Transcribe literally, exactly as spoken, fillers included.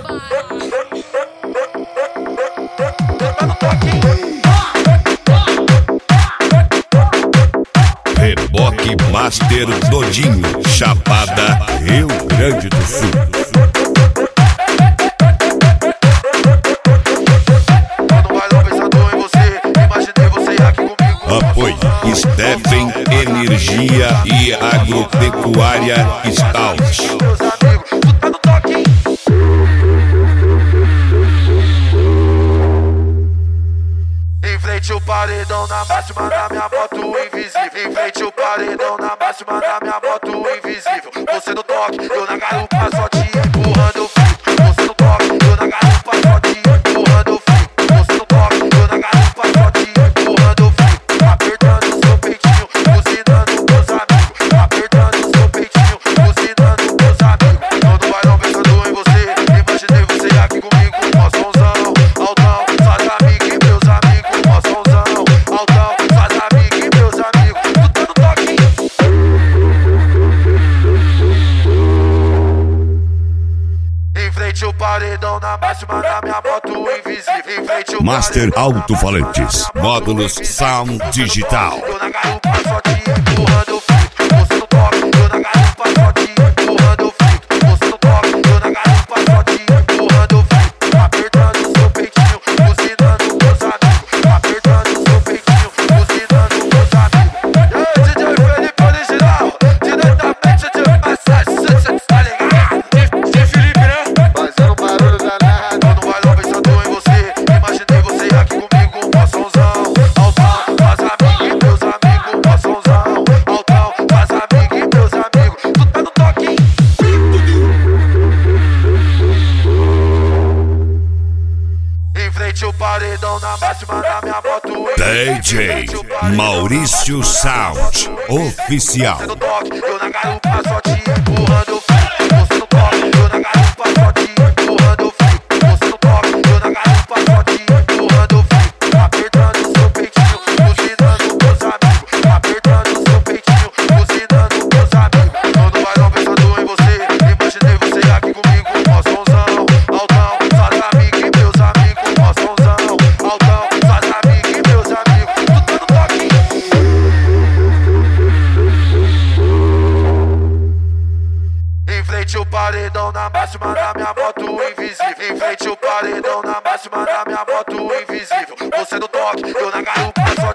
Reboque Master Dodinho, Chapada, Rio Grande do Sul. Apoio Stephen Energia e Agropecuária Stout. Em frente o paredão, na máxima da minha moto invisível. Em frente o paredão, na máxima da minha moto invisível. Você no toque, eu na garupa só te empurrando eu fico. Você no toque, eu na garupa só te empurrando eu fico. Você no toque, eu na garupa só te empurrando eu fico. Apertando seu peitinho, buzinando meus amigos. Apertando seu peitinho, buzinando meus amigos. Não vai não pensando em você. Imaginei você aqui comigo, mó somzão, altão, suas amigas e meus amigos. Mó somzão, altão, suas amigas e meus amigos. Tu tá no toque. Em frente o paredão, na máxima da minha moto invisível. Em frente o Master Alto-Falantes, módulos Sound Digital. eu na garupa só te empurrando eu fico. Você no toque, eu na garupa só te empurrando eu fico. Você no toque, eu na garupa só te empurrando eu fico. Apertando seu peitinho, buzinando meus amigos. Apertando seu peitinho, buzinando meus amigos. E aí, D J Felipe original, diretamente de Massagem, cê tá ligado? D Felipe, né? Fazendo barulho danado. Eu não vai não pensando em você. Imaginei você aqui comigo, mó somzão, altão, faz amigo e meus amigos. Mó somzão, altão, faz amigo e meus amigos. Tu tá no toque. Em frente o paredão, na máxima da minha moto. D J Maurício Sound Oficial. Você no toque, eu na garupa só te empurrando eu fico. Você no toque, eu na garupa só te empurrando eu fico. Você no toque, eu na garupa só te empurrando eu fico. Apertando seu peitinho, buzinando meus amigos. Apertando seu peitinho, buzinando meus amigos. Não vai não pensando em você. Imaginei você aqui comigo, mó somzão, altão, suas amigas e meus amigos. Mó somzão, altão, suas amigas e meus amigos. Tu tá no toque. Em frente o paredão, na máxima da minha moto invisível. Em frente o paredão, na máxima da minha moto invisível. Você no toque, eu na garupa só